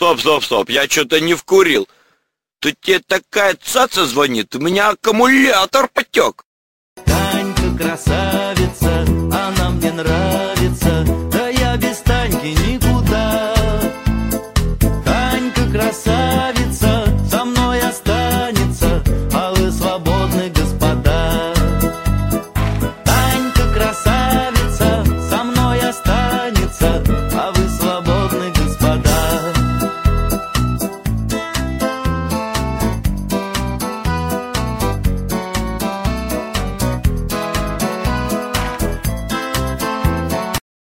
Стоп, я что-то не вкурил. Тут тебе такая цаца звонит, у меня аккумулятор потек. Танька красавица,